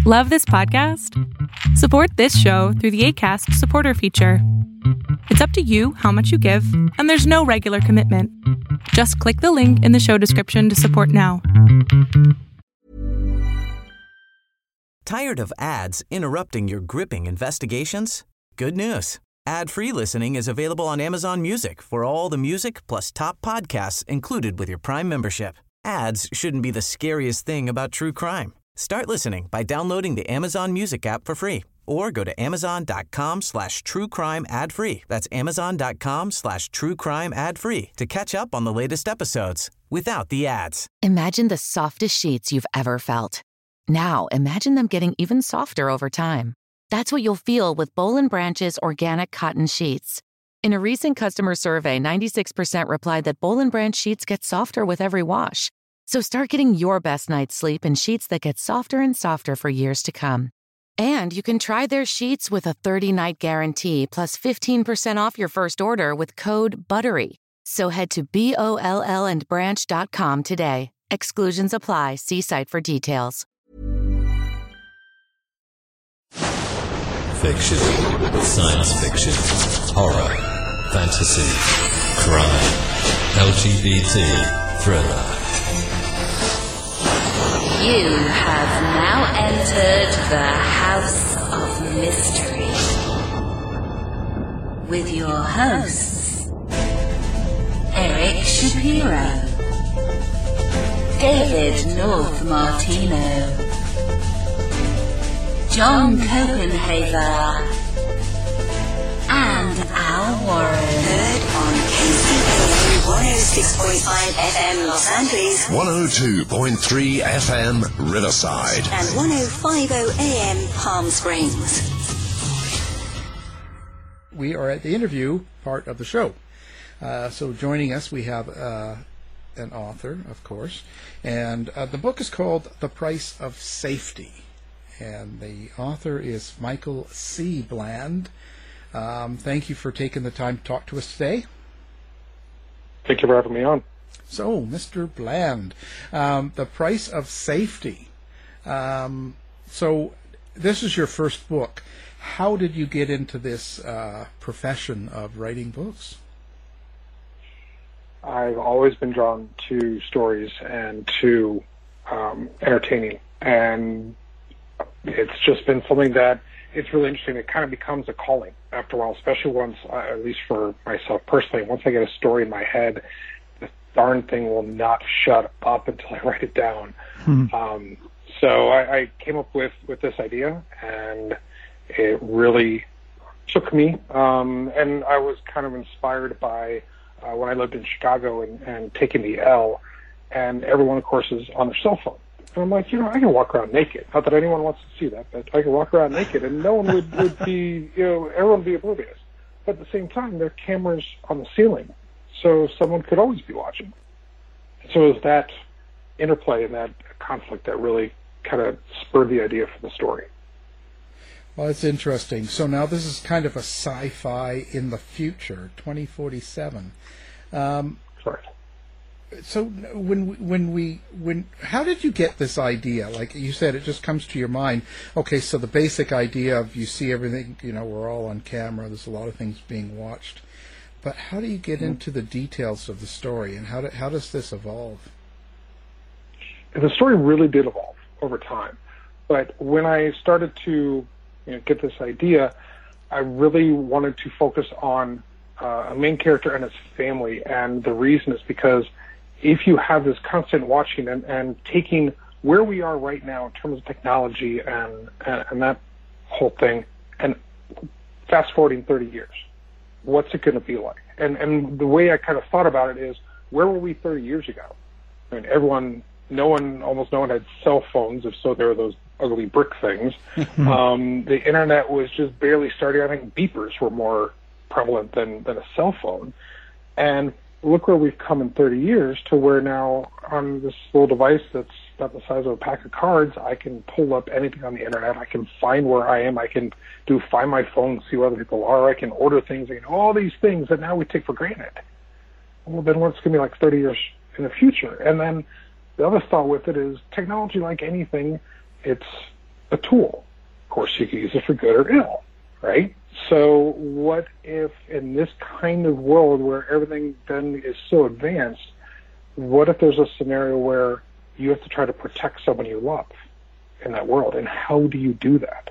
Love this podcast? Support this show through the Acast supporter feature. It's up to you how much you give, and there's no regular commitment. Just click the link in the show description to support now. Tired of ads interrupting your gripping investigations? Good news. Ad-free listening is available on Amazon Music for all the music plus top podcasts included with your Prime membership. Ads shouldn't be the scariest thing about true crime. Start listening by downloading the Amazon Music app for free or go to amazon.com/truecrime ad-free. That's amazon.com/truecrime ad-free to catch up on the latest episodes without the ads. Imagine the softest sheets you've ever felt. Now imagine them getting even softer over time. That's what you'll feel with Boll & Branch's organic cotton sheets. In a recent customer survey, 96% replied that Boll & Branch sheets get softer with every wash. So start getting your best night's sleep in sheets that get softer and softer for years to come. And you can try their sheets with a 30-night guarantee plus 15% off your first order with code BUTTERY. So head to BOLLandbranch.com today. Exclusions apply. See site for details. Fiction, science fiction, horror, fantasy, crime, LGBT, thriller. You have now entered the House of Mystery with your hosts, Eric Shapiro, David North Martino, John Copenhaver, and Al Warren. Heard on KCAA 106.5 FM Los Angeles, 102.3 FM Riverside, and 105.0 AM Palm Springs. We are at the interview part of the show. So joining us, we have an author, of course, and the book is called The Price of Safety. And the author is Michael C. Bland. Thank you for taking the time to talk to us today. Thank you for having me on. So, Mr. Bland, The Price of Safety. So, this is your first book. How did you get into this profession of writing books? I've always been drawn to stories and to entertaining, and it's just been something that it's really interesting. It kind of becomes a calling after a while, especially once, at least for myself personally, once I get a story in my head, the darn thing will not shut up until I write it down. So I came up with this idea, and it really took me. And I was kind of inspired by when I lived in Chicago and taking the L, and everyone, of course, is on their cell phone. And I'm like, I can walk around naked. Not that anyone wants to see that, but I can walk around naked, and no one would be, everyone would be oblivious. But at the same time, there are cameras on the ceiling, so someone could always be watching. So it was that interplay and that conflict that really kind of spurred the idea for the story. Well, it's interesting. So now this is kind of a sci-fi in the future, 2047. Correct. So how did you get this idea? Like you said, it just comes to your mind. Okay, so the basic idea of you see everything, we're all on camera, there's a lot of things being watched. But how do you get into the details of the story, and how does this evolve? The story really did evolve over time. But when I started to get this idea, I really wanted to focus on a main character and his family. And the reason is because if you have this constant watching and taking where we are right now in terms of technology and that whole thing, and fast forwarding 30 years, what's it going to be like? And the way I kind of thought about it is, where were we 30 years ago? I mean, almost no one had cell phones. If so, there were those ugly brick things. The internet was just barely starting. I think beepers were more prevalent than a cell phone. And look where we've come in 30 years to where now on this little device that's about the size of a pack of cards, I can pull up anything on the internet. I can find where I am. I can find my phone, see where other people are. I can order things. All these things that now we take for granted. Well, then what's going to be like 30 years in the future? And then the other thought with it is technology, like anything, it's a tool. Of course, you can use it for good or ill, right? So what if in this kind of world where everything then is so advanced, what if there's a scenario where you have to try to protect someone you love in that world, and how do you do that?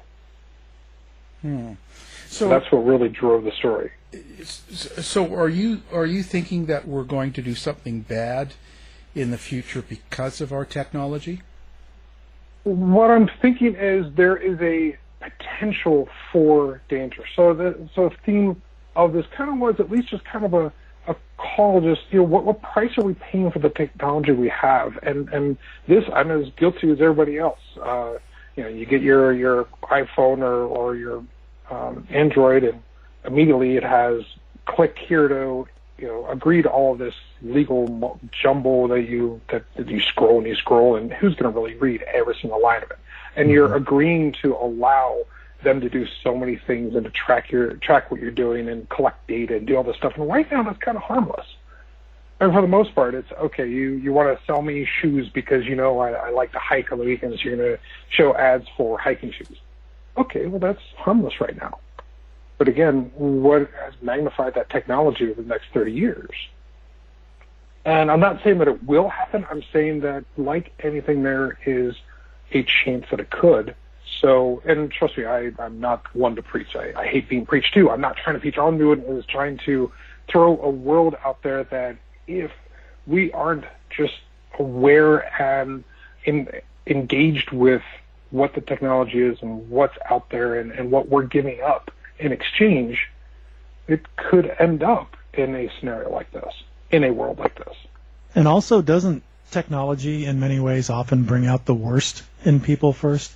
So that's what really drove the story. So are you thinking that we're going to do something bad in the future because of our technology? What I'm thinking is there is a potential for danger. So the theme of this kind of was at least just kind of a call, just, you know, what price are we paying for the technology we have? And this, I'm as guilty as everybody else. You know, you get your iPhone or your Android, and immediately it has click here to, you know, agree to all of this legal jumble that you scroll, and who's going to really read every single line of it? And you're agreeing to allow them to do so many things and to track what you're doing and collect data and do all this stuff. And right now, that's kind of harmless. And for the most part, it's okay. You want to sell me shoes because you know I like to hike on the weekends. So you're going to show ads for hiking shoes. Okay, well that's harmless right now. But again, what has magnified that technology over the next 30 years? And I'm not saying that it will happen. I'm saying that, like anything, there is a chance that it could. So, and trust me, I'm not one to preach. I hate being preached to. I'm not trying to preach. All I'm doing is trying to throw a world out there that if we aren't just aware and engaged with what the technology is and what's out there and what we're giving up in exchange, it could end up in a scenario like this, in a world like this. And also, doesn't technology in many ways often bring out the worst in people first?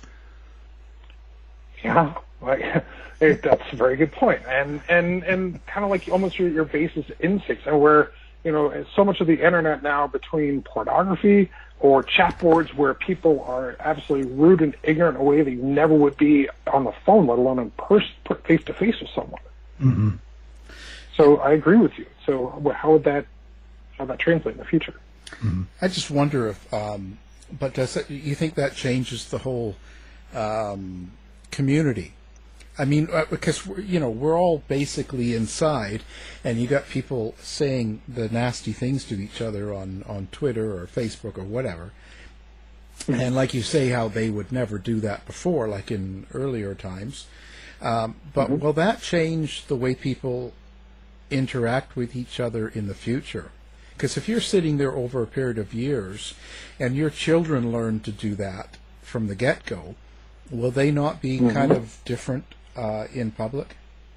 Yeah, that's a very good point. And kind of like almost your basis instincts, and where, you know, so much of the internet now, between pornography or chat boards where people are absolutely rude and ignorant in a way that you never would be on the phone, let alone in person, face to face with someone. Mm-hmm. So I agree with you. So how would that translate in the future? Mm-hmm. I just wonder if, but you think that changes the whole community? I mean, because we're all basically inside, and you got people saying the nasty things to each other on Twitter or Facebook or whatever. And like you say, how they would never do that before, like in earlier times. But will that change the way people interact with each other in the future? Because if you're sitting there over a period of years, and your children learn to do that from the get-go, will they not be kind of different in public?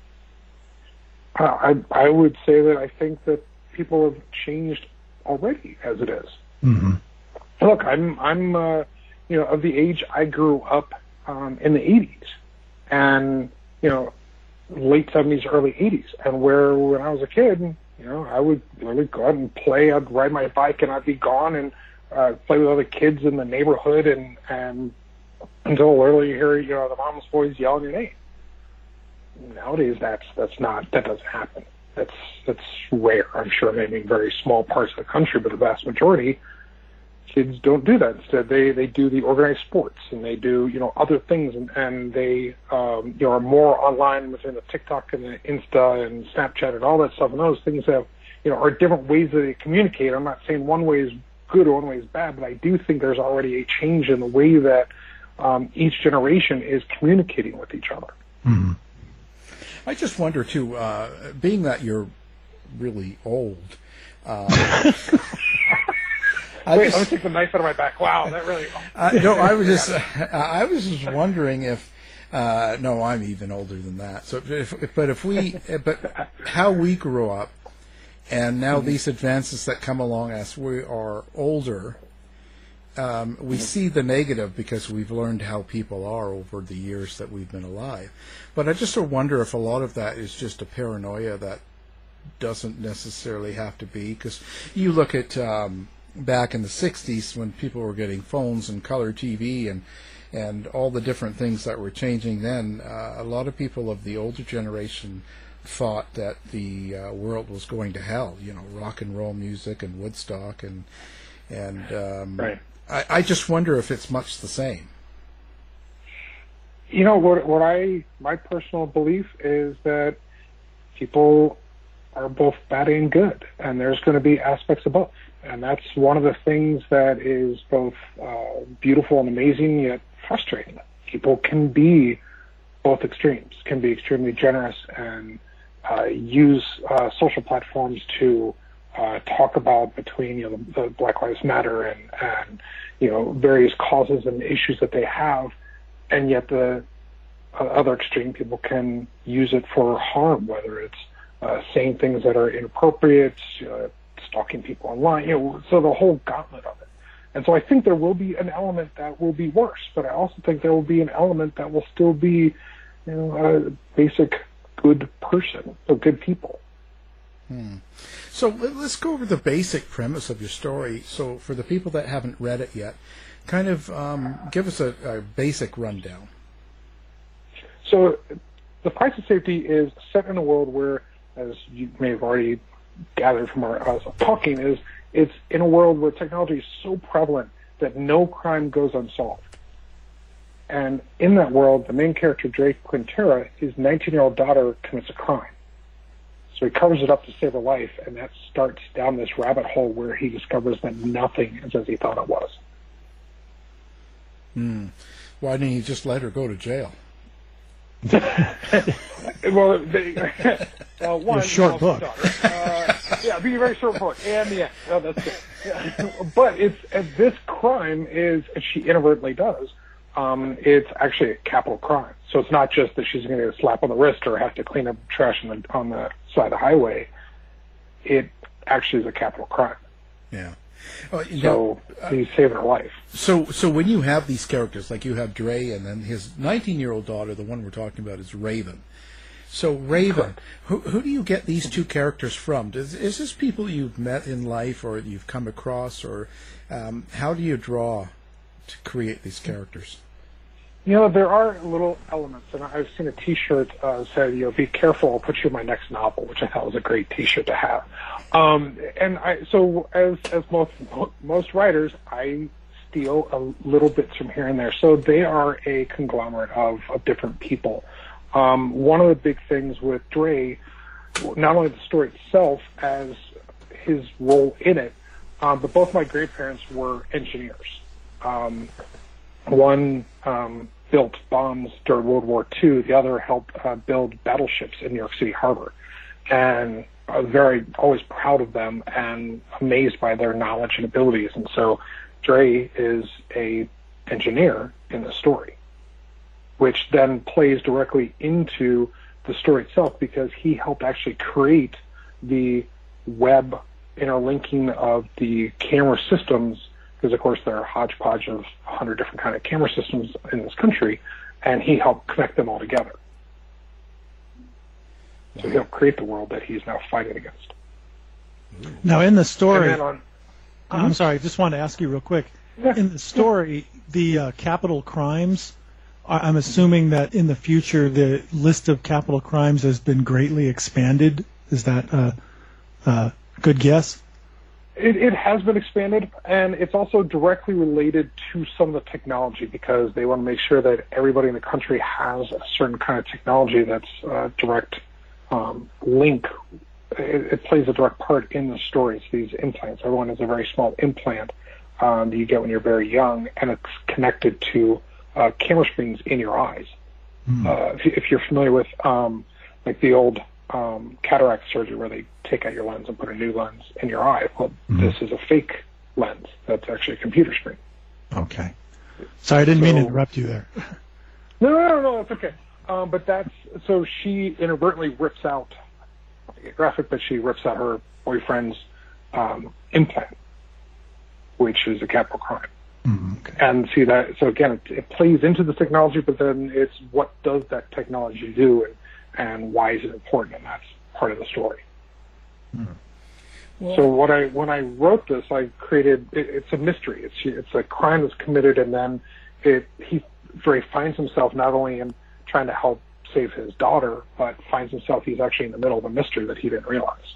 I would say that I think that people have changed already as it is. Mm-hmm. Look, I'm of the age I grew up in the 80s, and late 70s, early 80s, and where when I was a kid, I would really go out and play. I'd ride my bike and I'd be gone and play with other kids in the neighborhood, and until early you hear the mom's voice yelling your name. Nowadays, that doesn't happen. That's rare. I'm sure maybe in very small parts of the country, but the vast majority, kids don't do that. Instead, they do the organized sports, and they do other things, and they are more online within the TikTok and the Insta and Snapchat and all that stuff. And those things have are different ways that they communicate. I'm not saying one way is good or one way is bad, but I do think there's already a change in the way that each generation is communicating with each other. Mm-hmm. I just wonder too, being that you're really old. Wait, let me take the knife out of my back. Wow, that really. No, I was just wondering if. No, I'm even older than that. So, but how we grew up, and now these advances that come along as we are older, we see the negative because we've learned how people are over the years that we've been alive. But I just wonder if a lot of that is just a paranoia that doesn't necessarily have to be. Because you look at back in the 60s when people were getting phones and color TV and all the different things that were changing then, a lot of people of the older generation thought that the world was going to hell, rock and roll music and Woodstock and right. I just wonder if it's much the same. You know, my personal belief is that people are both bad and good, and there's going to be aspects of both. And that's one of the things that is both beautiful and amazing, yet frustrating. People can be both extremes, can be extremely generous and use social platforms to talk about between the Black Lives Matter and various causes and issues that they have, and yet the other extreme people can use it for harm, whether it's saying things that are inappropriate, stalking people online, so the whole gauntlet of it. And so I think there will be an element that will be worse, but I also think there will be an element that will still be, a basic good person, so good people. So let's go over the basic premise of your story. So for the people that haven't read it yet, kind of give us a basic rundown. So The Price of Safety is set in a world where, as you may have already gathered from our talking, it's in a world where technology is so prevalent that no crime goes unsolved. And in that world, the main character, Drake Quintera, his 19-year-old daughter commits a crime. So he covers it up to save her life, and that starts down this rabbit hole where he discovers that nothing is as he thought it was. Why didn't he just let her go to jail? Well, one short book. Be a very short book, and yeah, that's it. Yeah. But this crime is, as she inadvertently does, it's actually a capital crime. So it's not just that she's going to get a slap on the wrist or have to clean up trash on the side of the highway. It actually is a capital crime. Yeah. So he's saving her life. So when you have these characters, like you have Dre, and then his 19-year-old daughter, the one we're talking about, is Raven. So Raven, who do you get these two characters from? Is this people you've met in life or you've come across, or how do you draw to create these characters? There are little elements, and I've seen a T-shirt said, "Be careful, I'll put you in my next novel," which I thought was a great T-shirt to have. So as most writers, I steal a little bits from here and there. So they are a conglomerate of different people. One of the big things with Dre, not only the story itself as his role in it, but both my grandparents were engineers. One built bombs during World War II. The other helped build battleships in New York City Harbor. And I was always proud of them and amazed by their knowledge and abilities. And so Dre is a engineer in the story, which then plays directly into the story itself because he helped actually create the web interlinking of the camera systems, because, of course, there are a hodgepodge of 100 different kind of camera systems in this country, and he helped connect them all together. So he helped create the world that he's now fighting against. Now, in the story, I'm sorry, I just wanted to ask you real quick. In the story, the capital crimes, I'm assuming that in the future the list of capital crimes has been greatly expanded. Is that a good guess? It has been expanded, and it's also directly related to some of the technology because they want to make sure that everybody in the country has a certain kind of technology that's a direct link. It plays a direct part in the story. It's these implants. Everyone has a very small implant that you get when you're very young, and it's connected to camera screens in your eyes. If you're familiar with like the old cataract surgery where they take out your lens and put a new lens in your eye, well, this is a fake lens that's actually a computer screen. Okay. Sorry, I didn't mean to interrupt you there. No, that's okay. But so she inadvertently rips out, graphic, but she rips out her boyfriend's implant, which is a capital crime. Okay. And see that, so again, it plays into the technology, but then it's what does that technology do and why is it important, and that's part of the story. Well, so when I wrote this, I created it's a mystery. It's a crime that's committed, and then Dre finds himself not only in trying to help save his daughter, but finds himself he's actually in the middle of a mystery that he didn't realize.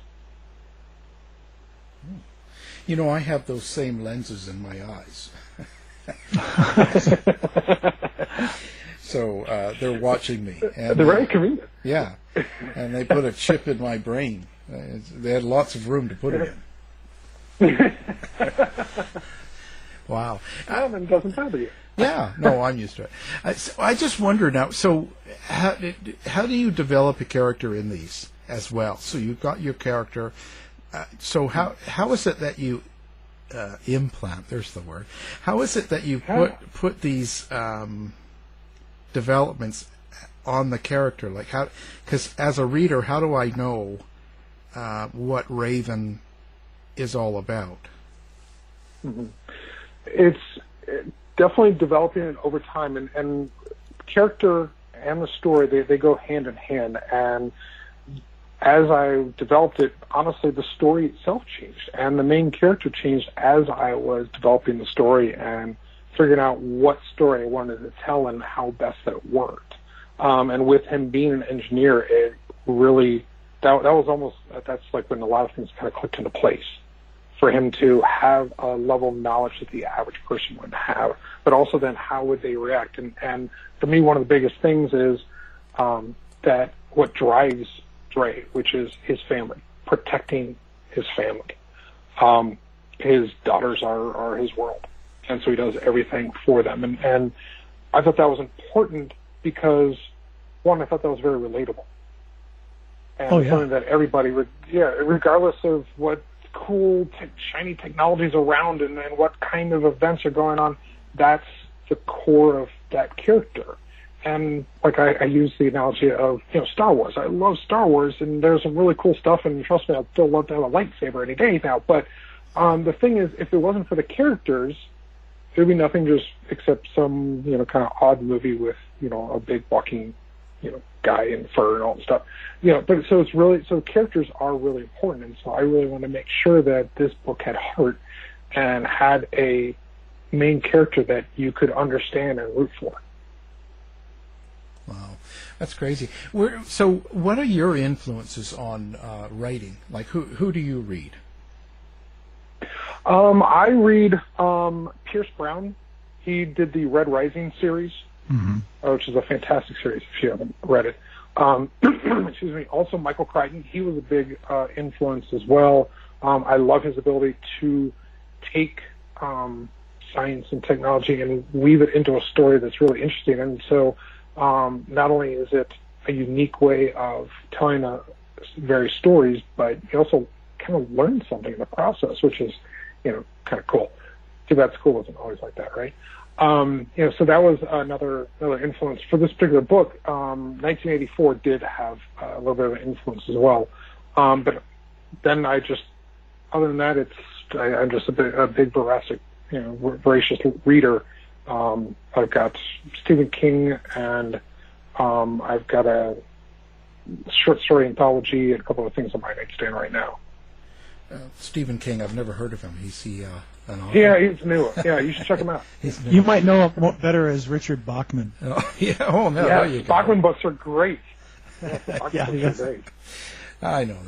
I have those same lenses in my eyes. So they're watching me. And, they're very convenient. Yeah, and they put a chip in my brain. They had lots of room to put it in. Wow. Well, it doesn't bother you. Yeah, no, I'm used to it. So I just wonder now, so how do you develop a character in these as well? So you've got your character. So how is it that you implant? There's the word. How is it that you put these developments on the character? Like how? Because as a reader, how do I know what Raven is all about? Mm-hmm. It's definitely developing it over time, and character and the story they go hand in hand. And as I developed it, honestly, the story itself changed, and the main character changed as I was developing the story and figuring out what story I wanted to tell and how best that worked. And with him being an engineer, it really that was almost that's like when a lot of things kind of clicked into place. For him to have a level of knowledge that the average person wouldn't have, but also then how would they react? And for me, one of the biggest things is that what drives Dre, which is his family, protecting his family. His daughters are his world, and so he does everything for them. And I thought that was important because, one, I thought that was very relatable. And something that everybody would, regardless of what cool, shiny technologies around and what kind of events are going on, that's the core of that character. And like I use the analogy of Star Wars. I love Star Wars, and there's some really cool stuff, and trust me, I'd still love to have a lightsaber any day now. But the thing is, if it wasn't for the characters, there'd be nothing just except some kind of odd movie with a big walking guy in fur and all that stuff. But so it's really, so characters are really important, and so I really want to make sure that this book had heart and had a main character that you could understand and root for. Wow, that's crazy. So what are your influences on writing? Like who do you read? I read Pierce Brown. He did the Red Rising series. Mm-hmm. Which is a fantastic series if you haven't read it. Excuse me. Also, Michael Crichton, he was a big influence as well. I love his ability to take science and technology and weave it into a story that's really interesting. And so not only is it a unique way of telling various stories, but you also kind of learn something in the process, which is, kind of cool. Too bad school wasn't always like that, right? So that was another influence for this particular book. 1984 did have a little bit of an influence as well. But then other than that, I'm just a big voracious reader. I've got Stephen King, and I've got a short story anthology and a couple of things on my nightstand right now. Stephen King, I've never heard of him. Is he an author? Yeah, he's new. Yeah, you should check him out. You might know him better as Richard Bachman. Oh, yeah. Oh, no. Yeah, there you go. Bachman books are great. Yeah, books are great. I know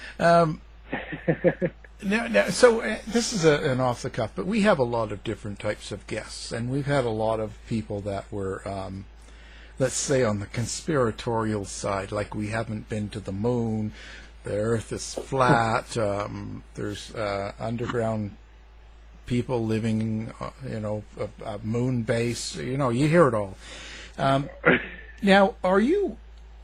that. Now, so this is an off the cuff, but we have a lot of different types of guests, and we've had a lot of people that were, let's say, on the conspiratorial side, like we haven't been to the moon. The Earth is flat. There's underground people living, a moon base. You hear it all. Now, are you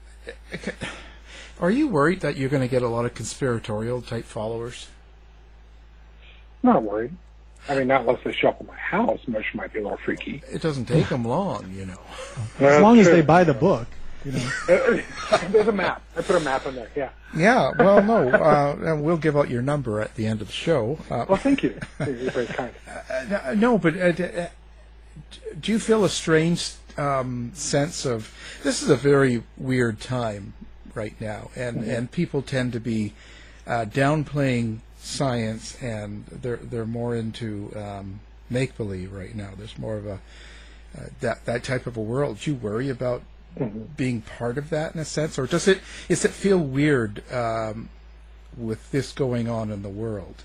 worried that you're going to get a lot of conspiratorial type followers? Not worried. I mean, not unless they show up at my house, which might be a little freaky. It doesn't take them long, As long as they buy the book. There's a map. I put a map in there. Yeah. Yeah. Well, no. And we'll give out your number at the end of the show. Well, thank you. You're very kind. No, but do you feel a strange sense of this is a very weird time right now, and people tend to be downplaying science, and they're more into make believe right now. There's more of a that type of a world. Do you worry about being part of that in a sense, or does it feel weird with this going on in the world?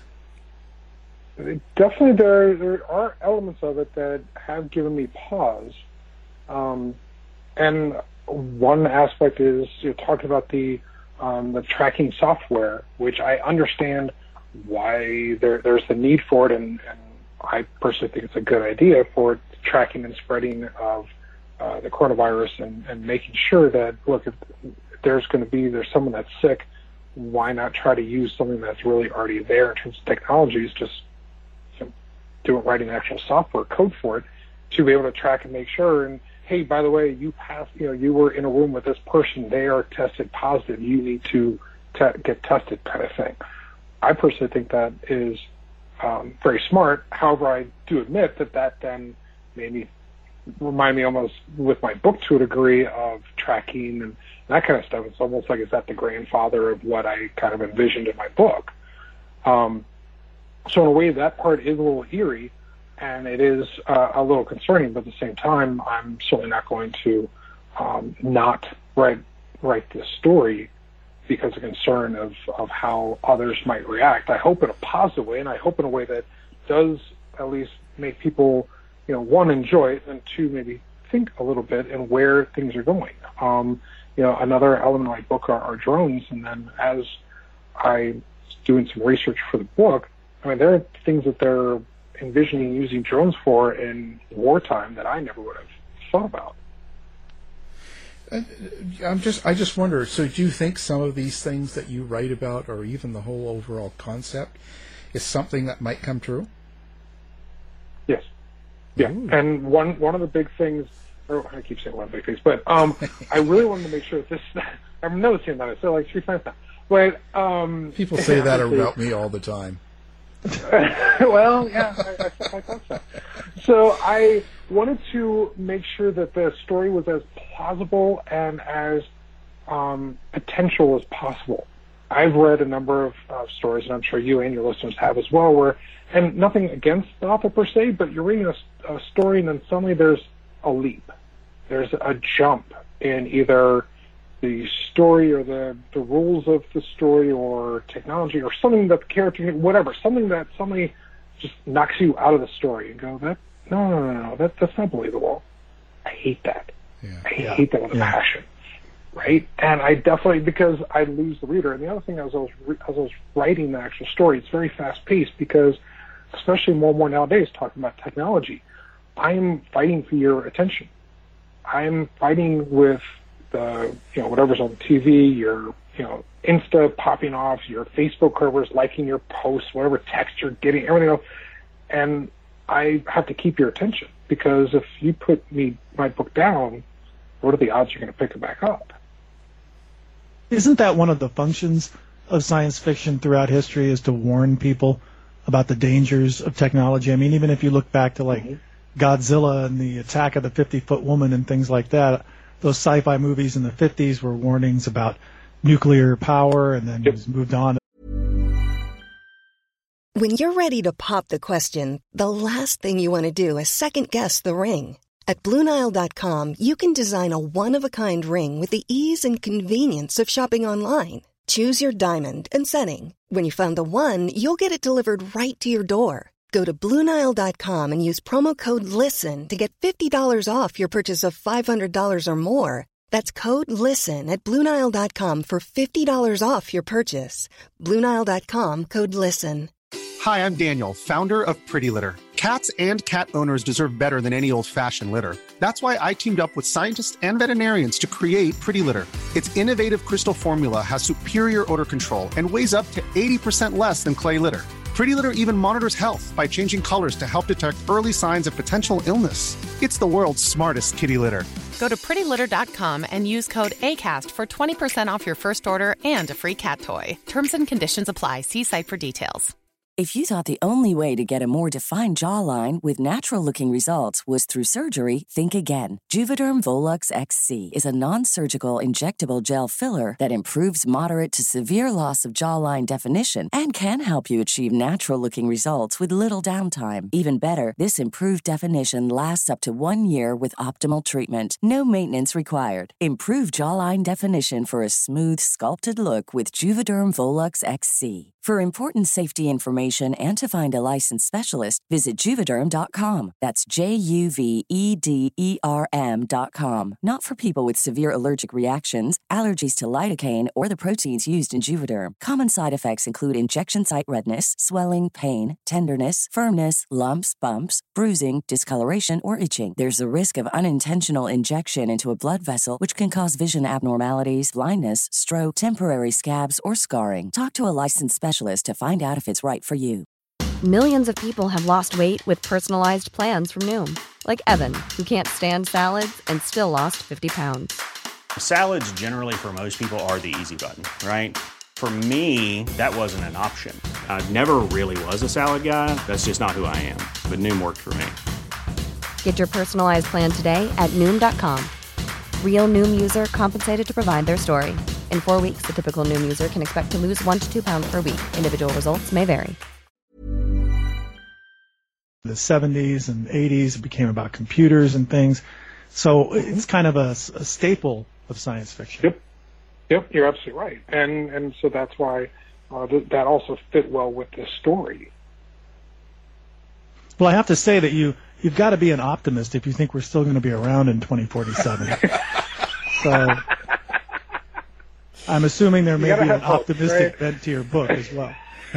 Definitely, there are elements of it that have given me pause. And one aspect is you're talking about the tracking software, which I understand why there's the need for it, and I personally think it's a good idea for tracking and spreading of the coronavirus and making sure that, look, if there's someone that's sick, why not try to use something that's really already there in terms of technologies, just writing actual software code for it to be able to track and make sure. And hey, by the way, you were in a room with this person, they are tested positive, you need to get tested, kind of thing. I personally think that is very smart. However, I do admit that then made me remind me almost with my book to a degree of tracking and that kind of stuff. It's almost like, is that the grandfather of what I kind of envisioned in my book? So in a way, that part is a little eerie, and it is a little concerning, but at the same time, I'm certainly not going to not write this story because of concern of how others might react. I hope in a positive way, and I hope in a way that does at least make people, one, enjoy it, and two, maybe think a little bit and where things are going. Another element of my book are drones, and then as I'm doing some research for the book, I mean, there are things that they're envisioning using drones for in wartime that I never would have thought about. I just wonder, so do you think some of these things that you write about, or even the whole overall concept, is something that might come true? Yes. Yeah. Ooh. And one of the big things, I keep saying one of the big things, but I really wanted to make sure that this, I'm noticing that I said like 3 times now. But people say that about me all the time. Well, yeah, I thought so. So I wanted to make sure that the story was as plausible and as potential as possible. I've read a number of stories, and I'm sure you and your listeners have as well, and nothing against the author per se, but you're reading a story and then suddenly there's a leap. There's a jump in either the story or the rules of the story or technology or something that the character, whatever, something that suddenly just knocks you out of the story and go, no, that's not believable. I hate that. Yeah. I hate that with a passion, right? And I definitely, because I lose the reader. And the other thing, as I was writing the actual story, it's very fast-paced because, especially more and more nowadays, talking about technology, I'm fighting for your attention. I'm fighting with the, whatever's on TV, your, Insta popping off, your Facebook covers, liking your posts, whatever text you're getting, everything else. And I have to keep your attention because if you put my book down, what are the odds you're going to pick it back up? Isn't that one of the functions of science fiction throughout history, is to warn people about the dangers of technology? I mean, even if you look back to Godzilla and the Attack of the 50-Foot Woman and things like that, those sci-fi movies in the 50s were warnings about nuclear power, and then it moved on. When you're ready to pop the question, the last thing you want to do is second-guess the ring. At BlueNile.com, you can design a one-of-a-kind ring with the ease and convenience of shopping online. Choose your diamond and setting. When you find the one, you'll get it delivered right to your door. Go to BlueNile.com and use promo code LISTEN to get $50 off your purchase of $500 or more. That's code LISTEN at BlueNile.com for $50 off your purchase. BlueNile.com, code LISTEN. Hi, I'm Daniel, founder of Pretty Litter. Cats and cat owners deserve better than any old-fashioned litter. That's why I teamed up with scientists and veterinarians to create Pretty Litter. Its innovative crystal formula has superior odor control and weighs up to 80% less than clay litter. Pretty Litter even monitors health by changing colors to help detect early signs of potential illness. It's the world's smartest kitty litter. Go to prettylitter.com and use code ACAST for 20% off your first order and a free cat toy. Terms and conditions apply. See site for details. If you thought the only way to get a more defined jawline with natural-looking results was through surgery, think again. Juvederm Volux XC is a non-surgical injectable gel filler that improves moderate to severe loss of jawline definition and can help you achieve natural-looking results with little downtime. Even better, this improved definition lasts up to 1 year with optimal treatment. No maintenance required. Improve jawline definition for a smooth, sculpted look with Juvederm Volux XC. For important safety information and to find a licensed specialist, visit Juvederm.com. That's JUVEDERM.com. Not for people with severe allergic reactions, allergies to lidocaine, or the proteins used in Juvederm. Common side effects include injection site redness, swelling, pain, tenderness, firmness, lumps, bumps, bruising, discoloration, or itching. There's a risk of unintentional injection into a blood vessel, which can cause vision abnormalities, blindness, stroke, temporary scabs, or scarring. Talk to a licensed specialist to find out if it's right for you. Millions of people have lost weight with personalized plans from Noom. Like Evan, who can't stand salads and still lost 50 pounds. Salads generally for most people are the easy button, right? For me, that wasn't an option. I never really was a salad guy. That's just not who I am. But Noom worked for me. Get your personalized plan today at Noom.com. Real Noom user compensated to provide their story. In 4 weeks, the typical Noom user can expect to lose 1 to 2 pounds per week. Individual results may vary. The 70s and 80s, it became about computers and things. So it's kind of a staple of science fiction. Yep, you're absolutely right. And so that's why that also fit well with this story. Well, I have to say that you've got to be an optimist if you think we're still going to be around in 2047. So I'm assuming there may be an optimistic bent to your book as well.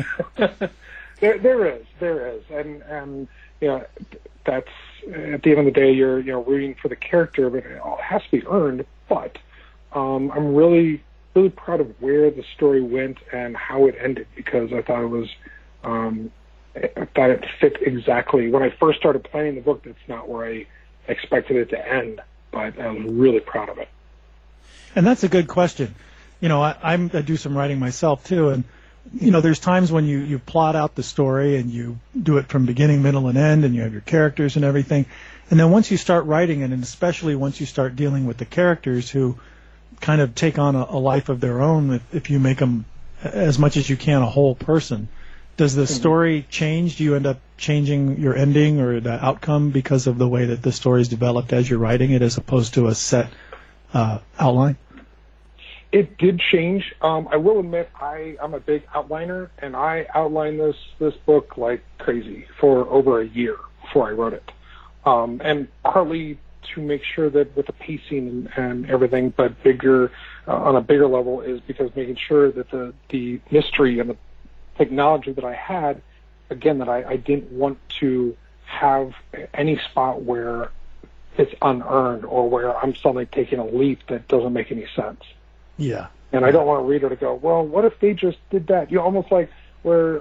There is, and you know, that's at the end of the day, you're rooting for the character, but it all has to be earned. But I'm really proud of where the story went and how it ended, because I thought it was. I thought it fit exactly. When I first started planning the book, that's not where I expected it to end, but I'm really proud of it. And that's a good question. You know, I do some writing myself too, and you know, there's times when you plot out the story and you do it from beginning, middle, and end, and you have your characters and everything. And then once you start writing it, and especially once you start dealing with the characters who kind of take on a life of their own, if you make them as much as you can a whole person, does the story change? Do you end up changing your ending or the outcome because of the way that the story is developed as you're writing it, as opposed to a set outline? It did change. I will admit I'm a big outliner, and I outlined this book like crazy for over a year before I wrote it. And partly to make sure that with the pacing and everything, but on a bigger level, is because making sure that the mystery and the technology that I had, again, that I didn't want to have any spot where it's unearned or where I'm suddenly taking a leap that doesn't make any sense. Yeah. And I don't want a reader to go, well, what if they just did that? You know, almost like where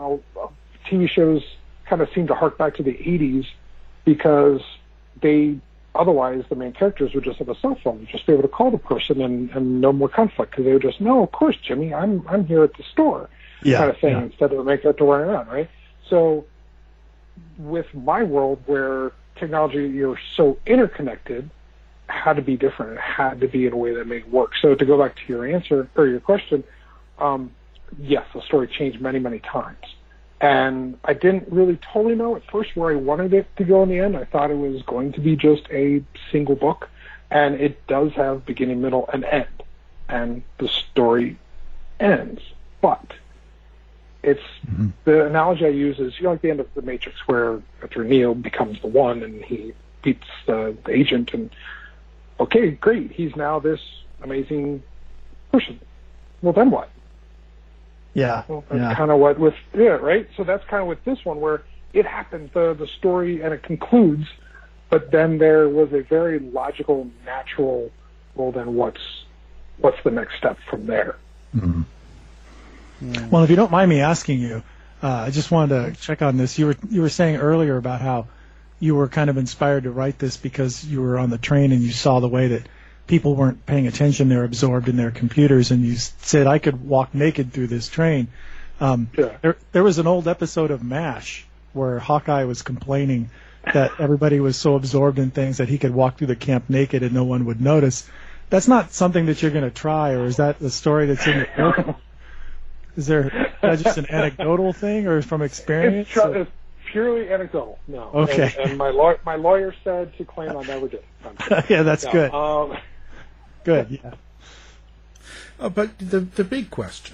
TV shows kind of seem to hark back to the 80s, because otherwise the main characters would just have a cell phone, just be able to call the person and no more conflict, because they would just, no, of course, Jimmy, I'm here at the store. Kind of thing, instead of make that to run around, right? So with my world, where technology, you're so interconnected, had to be different. It had to be in a way that made work. So to go back to your answer or your question, yes, the story changed many, many times. And I didn't really totally know at first where I wanted it to go in the end. I thought it was going to be just a single book, and it does have beginning, middle, and end. And the story ends. But it's the analogy I use is, like the end of The Matrix, where after Neo becomes the One and he beats the agent, and okay, great, he's now this amazing person. Well, then what? Yeah. Well, that's kind of what right? So that's kind of with this one, where it happened, the story, and it concludes, but then there was a very logical, natural, well, then what's the next step from there? Mm-hmm. Well, if you don't mind me asking you, I just wanted to check on this. You were saying earlier about how you were kind of inspired to write this because you were on the train and you saw the way that people weren't paying attention; they were absorbed in their computers. And you said, "I could walk naked through this train." There was an old episode of MASH where Hawkeye was complaining that everybody was so absorbed in things that he could walk through the camp naked and no one would notice. That's not something that you're going to try, or is that the story that's in the book? Is that just an anecdotal thing, or from experience? It's purely anecdotal. No. Okay. And my lawyer said to claim I never did. Yeah, that's good. Good. Yeah. But the big question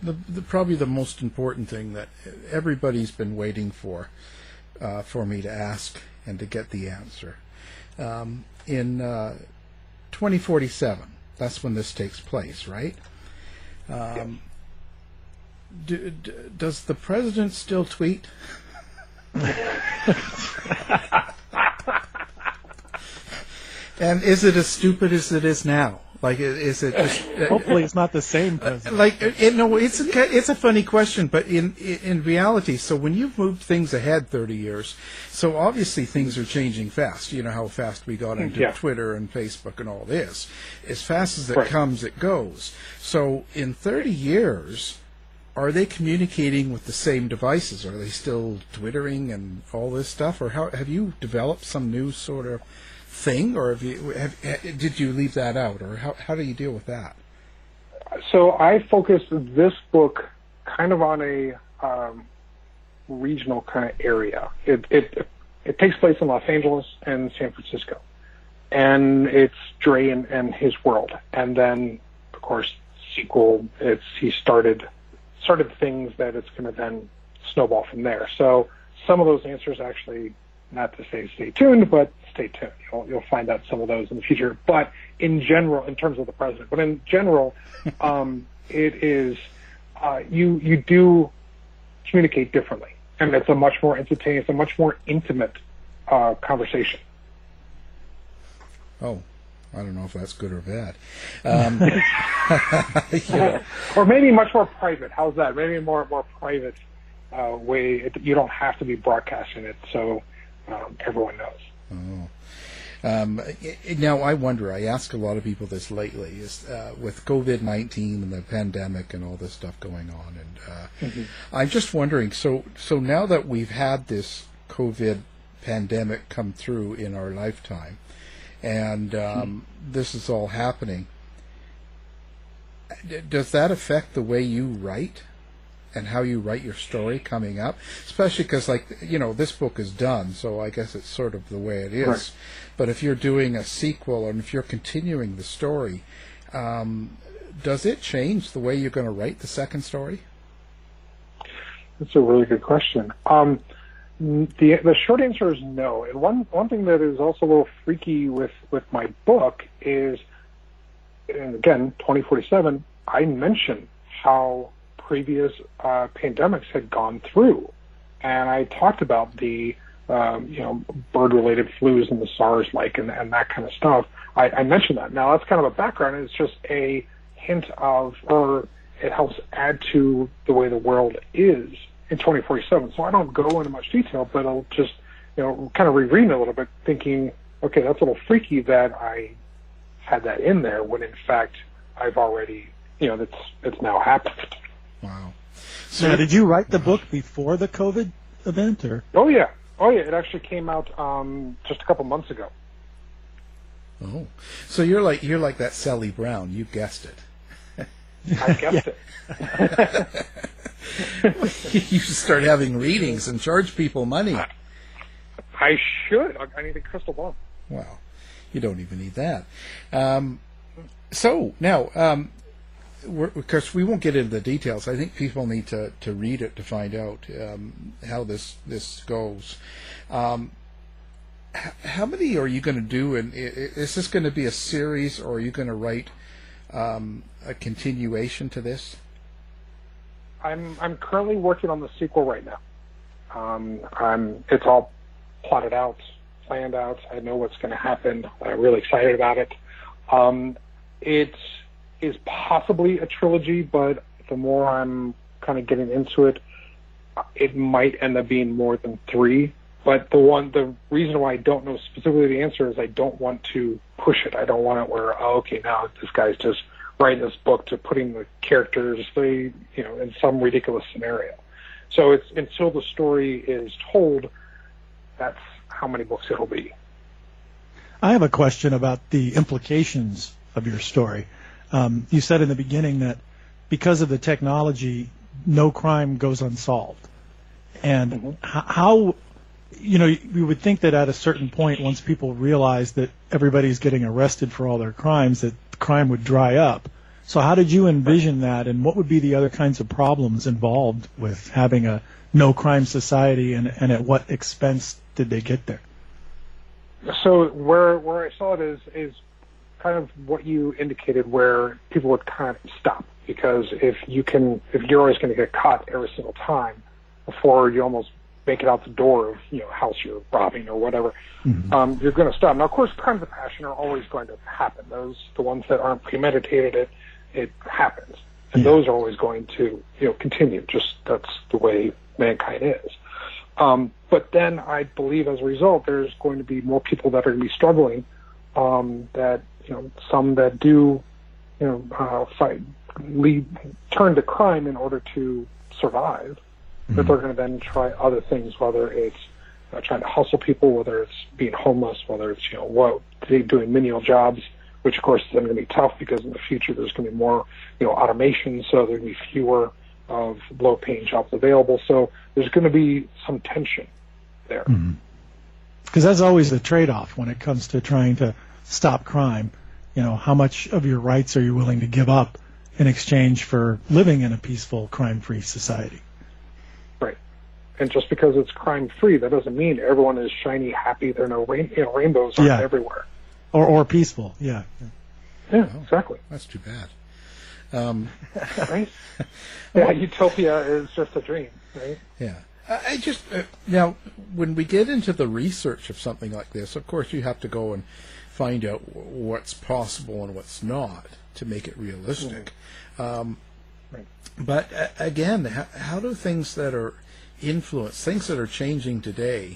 probably the most important thing that everybody's been waiting for me to ask and to get the answer. In 2047, that's when this takes place, right? Does the president still tweet? And is it as stupid as it is now? Like, is it just... Hopefully it's not the same president. It's a funny question, but in reality, so when you've moved things ahead 30 years, so obviously things are changing fast. You know how fast we got into Twitter and Facebook and all this. As fast as it comes, it goes. So in 30 years, are they communicating with the same devices? Are they still Twittering and all this stuff? Or have you developed some new sort of thing, or did you leave that out, or how do you deal with that? So I focused this book kind of on a regional kind of area. It takes place in Los Angeles and San Francisco, and it's Dre and his world. And then, of course, sequel. He started things that it's going to then snowball from there. So some of those answers actually, not to say stay tuned, but stay tuned. You'll find out some of those in the future. But in general, in terms of the president, it is you do communicate differently, and it's a much more instantaneous, a much more intimate conversation. Oh, I don't know if that's good or bad. Or maybe much more private. How's that? Maybe a more private way. You don't have to be broadcasting it, so everyone knows. Now, I wonder, I ask a lot of people this lately, is with COVID-19 and the pandemic and all this stuff going on, and I'm just wondering, so now that we've had this COVID pandemic come through in our lifetime, and this is all happening, does that affect the way you write and how you write your story coming up? Especially because, this book is done, so I guess it's sort of the way it is. Right. But if you're doing a sequel, and if you're continuing the story, does it change the way you're going to write the second story? That's a really good question. The short answer is no. And one thing that is also a little freaky with my book is, and again, 2047, I mention how previous pandemics had gone through, and I talked about the bird-related flus and the SARS-like and that kind of stuff. I mentioned that. Now that's kind of a background, and it's just a hint of, or it helps add to the way the world is in 2047. So I don't go into much detail, but I'll just kind of reread it a little bit, thinking, okay, that's a little freaky that I had that in there when in fact I've already, it's now happened. Wow. So now, did you write the book before the COVID event, or? Oh yeah. It actually came out just a couple months ago. Oh, so you're like that Sally Brown. You guessed it. I guessed it. You should start having readings and charge people money. I should. I need a crystal ball. Well, you don't even need that. So now. Because we won't get into the details. I think people need to read it to find out how this goes. How many are you going to do? And is this going to be a series, or are you going to write a continuation to this? I'm currently working on the sequel right now. It's all plotted out, planned out. I know what's going to happen. I'm really excited about it. It is possibly a trilogy, but the more I'm kind of getting into it, it might end up being more than 3. But the reason why I don't know specifically the answer is I don't want to push it. I don't want it where, now this guy's just writing this book to putting the characters, in some ridiculous scenario. So it's until the story is told, that's how many books it'll be. I have a question about the implications of your story. You said in the beginning that because of the technology, no crime goes unsolved. And how, you would think that at a certain point, once people realize that everybody's getting arrested for all their crimes, that crime would dry up. So how did you envision that, and what would be the other kinds of problems involved with having a no-crime society, and at what expense did they get there? So where I saw it is kind of what you indicated, where people would kind of stop, because if you're always going to get caught every single time before you almost make it out the door of house you're robbing or whatever, you're going to stop. Now, of course, crimes of passion are always going to happen. The ones that aren't premeditated, it happens, and those are always going to continue. Just that's the way mankind is. But then I believe as a result, there's going to be more people that are going to be struggling. That some that do turn to crime in order to survive. That they're going to then try other things, whether it's trying to hustle people, whether it's being homeless, whether it's doing menial jobs, which of course is then going to be tough because in the future there's going to be more automation, so there's going to be fewer of low-paying jobs available. So there's going to be some tension there. Because that's always the trade-off when it comes to trying to stop crime. How much of your rights are you willing to give up in exchange for living in a peaceful, crime-free society? Right. And just because it's crime-free, that doesn't mean everyone is shiny, happy. There are no rainbows aren't everywhere. Or peaceful. Yeah, exactly. That's too bad. Right? Yeah, utopia is just a dream, right? Yeah. I just now, when we get into the research of something like this, of course, you have to go and find out what's possible and what's not to make it realistic. Right. But again, how do things that are influenced, things that are changing today,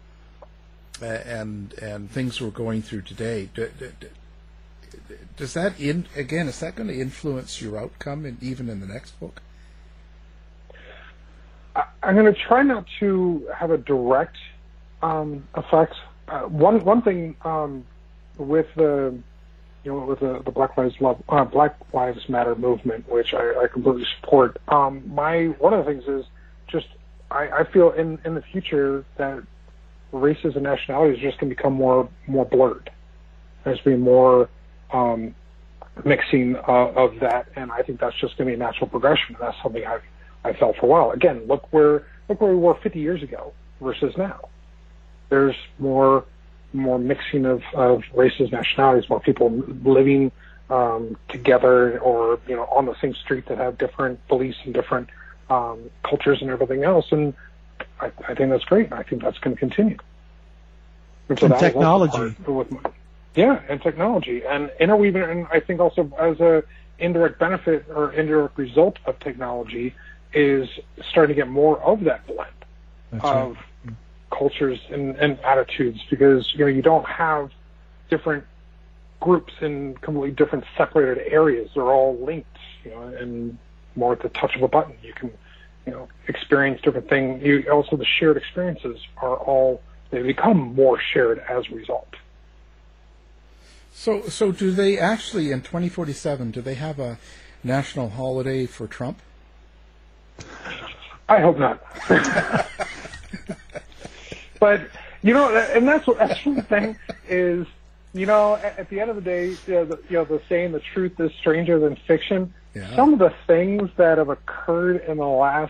and things we're going through today, does that is that going to influence your outcome even in the next book? I'm going to try not to have a direct effect. One thing with the Black Lives Matter movement, which I completely support. One of the things is just I feel in the future that races and nationalities are just going to become more blurred. There's going to be more mixing of that, and I think that's just going to be a natural progression. And that's something I felt for a while. Again, look where we were 50 years ago versus now. There's more mixing of races, nationalities, more people living together, or on the same street that have different beliefs and different cultures and everything else. And I think that's great. I think that's going to continue. And so technology. And technology. And interweaving, and I think also as a indirect benefit or indirect result of technology is starting to get more of that blend of cultures and attitudes, because you don't have different groups in completely different separated areas. They're all linked, and more at the touch of a button. You can experience different things. Also, the shared experiences they become more shared as a result. So do they actually, in 2047, do they have a national holiday for Trump? I hope not. But, and that's the thing is, at the end of the day, the saying, the truth is stranger than fiction. Yeah. Some of the things that have occurred in the last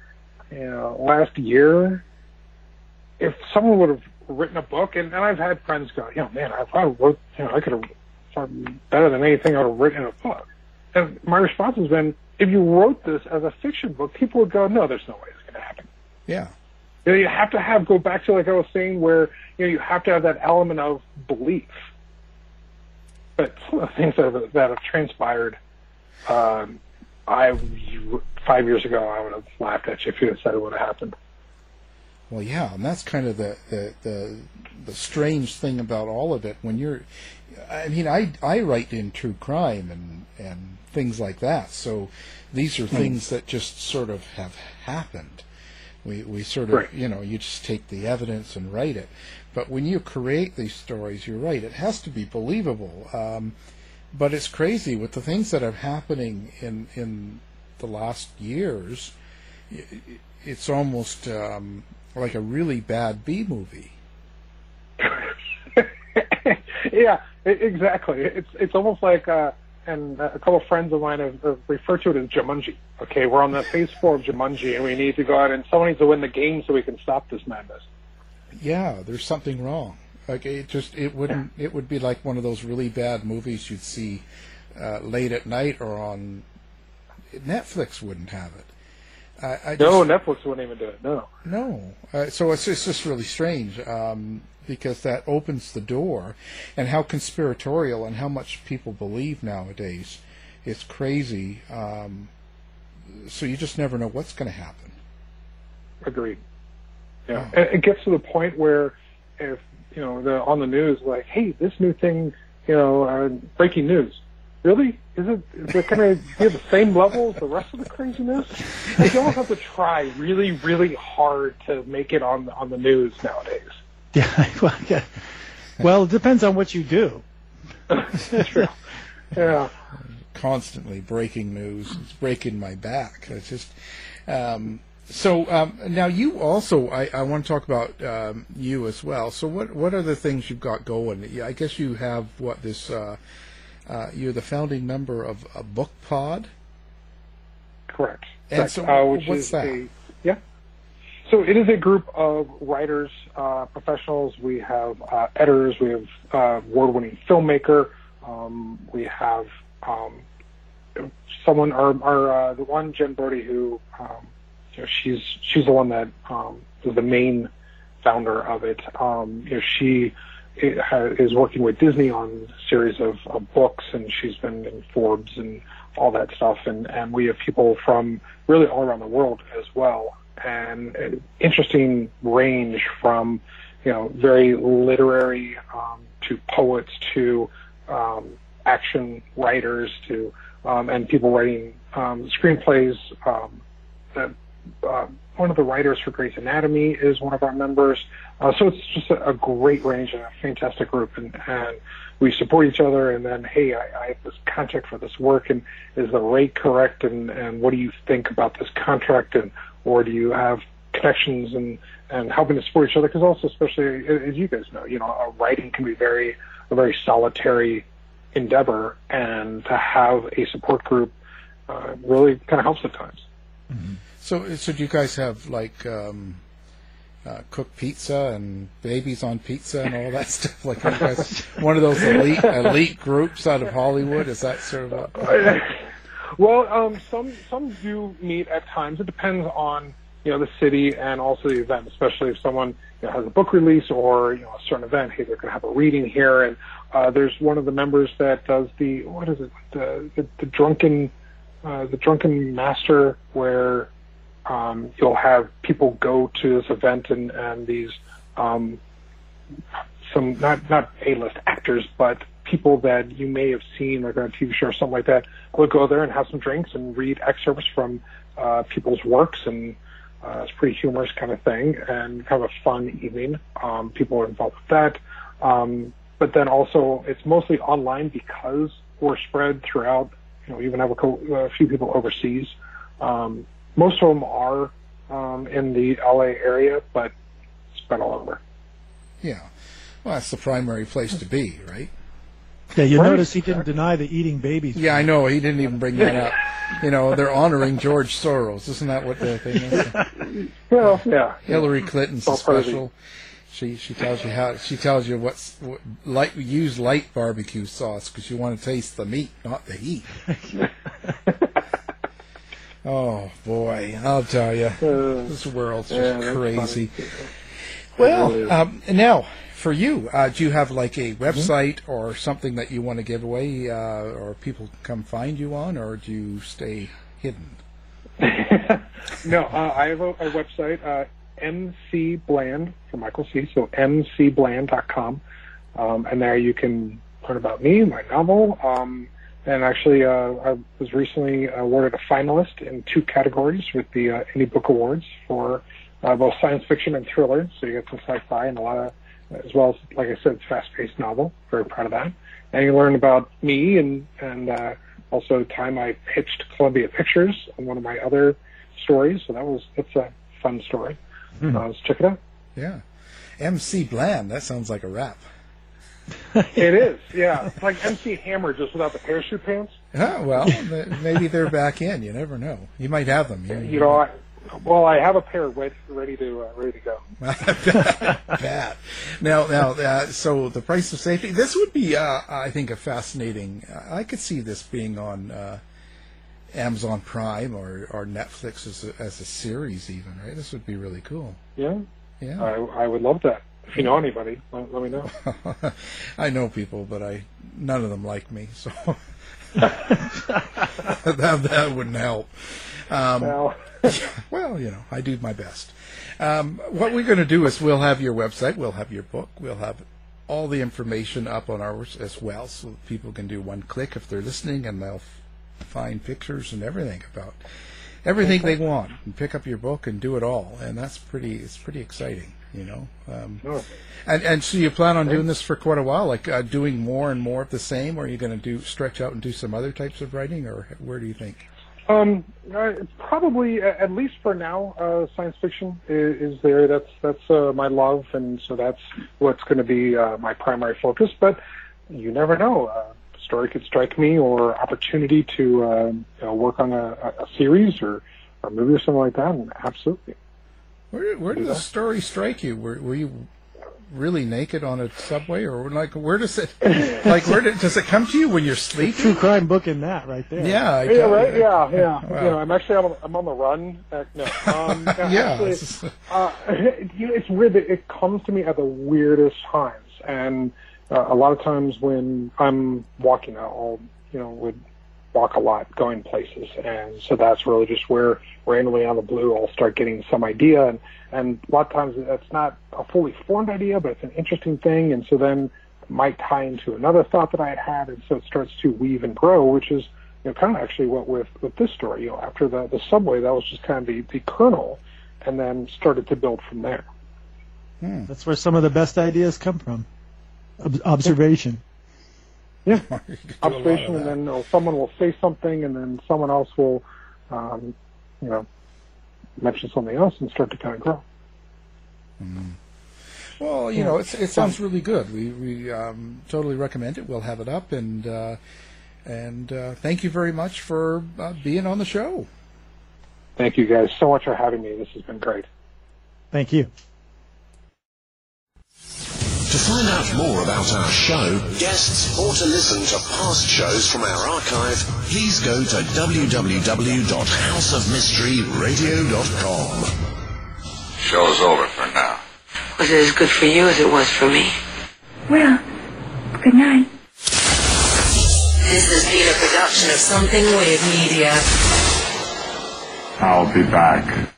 year, if someone would have written a book, and I've had friends go, man, I wrote, I could have better than anything I would have written in a book. And my response has been, if you wrote this as a fiction book, people would go, no, there's no way it's going to happen. Yeah. You have to go back to, like I was saying, where you have to have that element of belief. But some of the things that have transpired, 5 years ago, I would have laughed at you if you had said it would have happened. Well, yeah, and that's kind of the strange thing about all of it. When I write in true crime and things like that, so these are things that just sort of have happened. We sort of, you just take the evidence and write it. But when you create these stories, you're right, it has to be believable. But it's crazy with the things that are happening in the last years. It's almost like a really bad B-movie. Yeah, exactly. It's almost like and a couple of friends of mine have referred to it as Jumanji. Okay, we're on the phase 4 of Jumanji, and we need to go out and someone needs to win the game so we can stop this madness. Yeah, there's something wrong. Like it would be like one of those really bad movies you'd see late at night or on Netflix wouldn't have it. No, Netflix wouldn't even do it. No. So it's just really strange because that opens the door, and how conspiratorial and how much people believe nowadays. It's crazy. So you just never know what's going to happen. Agreed. Yeah, it gets to the point where if they're on the news like, hey, this new thing, breaking news. Really? Is it going to be at the same level as the rest of the craziness? Like, you almost have to try really, really hard to make it on the news nowadays. Yeah. Well, it depends on what you do. True. Yeah. Constantly breaking news. It's breaking my back. It's just. So now you also, I want to talk about you as well. So what are the things you've got going? I guess you have this. You're the founding member of a book pod. Correct. And so what's that? So it is a group of writers, professionals. We have editors. We have award-winning filmmaker. We have someone, the one Jen Brody, who she's the one that is the main founder of it. She is working with Disney on a series of books, and she's been in Forbes and all that stuff. And we have people from really all around the world as well. And an interesting range from, very literary to poets to action writers to and people writing screenplays. One of the writers for Grey's Anatomy is one of our members. So it's just a great range and a fantastic group. And we support each other. And then, hey, I have this contract for this work, and is the rate correct? And what do you think about this contract? Or do you have connections and helping to support each other? Because also, especially as you guys know, writing can be a very solitary endeavor, and to have a support group really kind of helps at times. Mm-hmm. So do you guys have cooked pizza and babies on pizza and all that stuff? Like, are you guys one of those elite groups out of Hollywood? Is that sort of what? Well, some do meet at times. It depends on the city and also the event. Especially if someone has a book release or a certain event. Hey, they're going to have a reading here, and there's one of the members that does the drunken master, where you'll have people go to this event and these some not A-list actors, but people that you may have seen like on a TV show or something like that will go there and have some drinks and read excerpts from people's works, and it's a pretty humorous kind of thing and kind of a fun evening. People are involved with that. But then also it's mostly online because we're spread throughout, even have a few people overseas. Most of them are in the LA area, but spread all over. Yeah. Well, that's the primary place to be, right? Yeah, you notice he didn't deny the eating babies. Yeah, I know. He didn't even bring that up. They're honoring George Soros. Isn't that what the thing is? Well, yeah. Hillary Clinton's a special. She tells you use light barbecue sauce because you want to taste the meat, not the heat. Oh boy, I'll tell you, this world's just crazy. Well, now for you, do you have like a website or something that you want to give away, or people come find you on, or do you stay hidden? No, I have a website, MC Bland for Michael C. So mcbland.com, and there you can learn about me, my novel. And actually, I was recently awarded a finalist in 2 categories with the Indie Book Awards for both science fiction and thriller. So you get some sci-fi and a lot of, as well as, like I said, fast-paced novel. Very proud of that. And you learn about me and also the time I pitched Columbia Pictures on one of my other stories. So it's a fun story. Let's check it out. Yeah. MC Bland, that sounds like a rap. It is, yeah. It's like MC Hammer just without the parachute pants. Well, maybe they're back in. You never know. You might have them. I have a pair ready to go. Bad. Now, so the price of safety. This would be, I think, a fascinating. I could see this being on Amazon Prime or Netflix as a series, even. Right? This would be really cool. Yeah. I would love that. If you know anybody, let me know. I know people, but none of them like me, so that wouldn't help. Well, I do my best. What we're going to do is we'll have your website, we'll have your book, we'll have all the information up on ours as well, so people can do one click if they're listening, and they'll find pictures and everything about everything they want, and pick up your book and do it all, and it's pretty exciting. And so you plan on doing this for quite a while, like doing more and more of the same, or are you going to stretch out and do some other types of writing, or where do you think? Probably, at least for now, science fiction is there. That's my love, and so that's what's going to be my primary focus. But you never know. A story could strike me, or opportunity to work on a series or a movie or something like that. And absolutely. Where did the story strike you? Were you really naked on a subway, or where does it does it come to you when you're sleeping? True crime book in that right there. Yeah, right. Yeah. Wow. I'm actually I'm on the run. Yeah. It's weird. It comes to me at the weirdest times, and a lot of times when I'm walking, I'll would walk a lot, going places, and so that's really just where randomly out of the blue I'll start getting some idea, and a lot of times that's not a fully formed idea, but it's an interesting thing, and so then it might tie into another thought that I had, and so it starts to weave and grow, which is kind of actually what with this story. After the subway, that was just kind of the kernel, and then started to build from there. That's where some of the best ideas come from. Observation. Yeah, observation, and then someone will say something, and then someone else will, mention something else and start to kind of grow. Well, it sounds really good. We totally recommend it. We'll have it up, and thank you very much for being on the show. Thank you guys so much for having me. This has been great. Thank you. To find out more about our show, guests, or to listen to past shows from our archive, please go to www.houseofmysteryradio.com. Show's over for now. Was it as good for you as it was for me? Well, good night. This has been a production of Something Weird Media. I'll be back.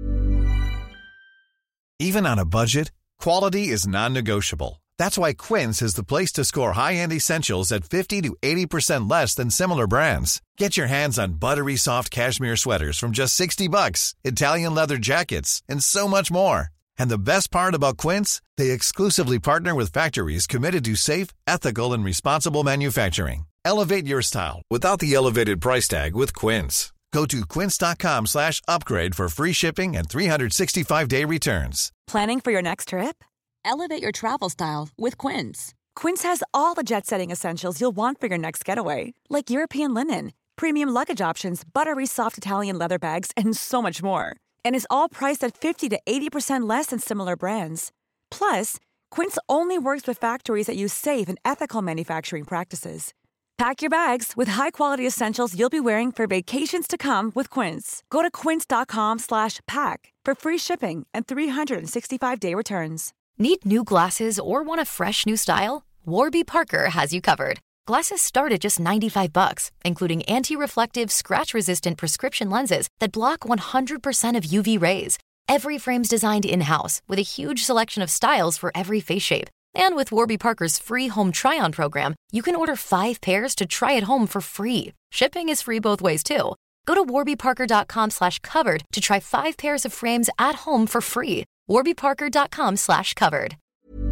Even on a budget, quality is non-negotiable. That's why Quince is the place to score high-end essentials at 50 to 80% less than similar brands. Get your hands on buttery soft cashmere sweaters from just $60, Italian leather jackets, and so much more. And the best part about Quince, they exclusively partner with factories committed to safe, ethical, and responsible manufacturing. Elevate your style without the elevated price tag with Quince. Go to quince.com/upgrade for free shipping and 365-day returns. Planning for your next trip? Elevate your travel style with Quince. Quince has all the jet-setting essentials you'll want for your next getaway, like European linen, premium luggage options, buttery soft Italian leather bags, and so much more. And is all priced at 50 to 80% less than similar brands. Plus, Quince only works with factories that use safe and ethical manufacturing practices. Pack your bags with high-quality essentials you'll be wearing for vacations to come with Quince. Go to quince.com/pack for free shipping and 365-day returns. Need new glasses or want a fresh new style? Warby Parker has you covered. Glasses start at just $95, including anti-reflective, scratch-resistant prescription lenses that block 100% of UV rays. Every frame's designed in-house with a huge selection of styles for every face shape. And with Warby Parker's free home try-on program, you can order 5 pairs to try at home for free. Shipping is free both ways, too. Go to warbyparker.com/covered to try 5 pairs of frames at home for free. warbyparker.com/covered.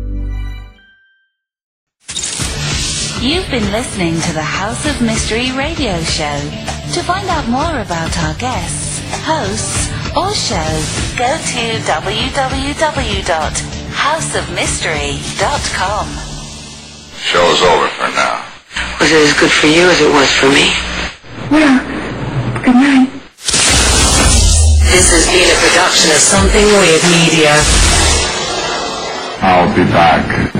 You've been listening to the House of Mystery radio show. To find out more about our guests, hosts, or shows, go to www.houseofmystery.com. Show's over for now. Was it as good for you as it was for me? Well, good night. This has been a production of Something Weird Media. I'll be back.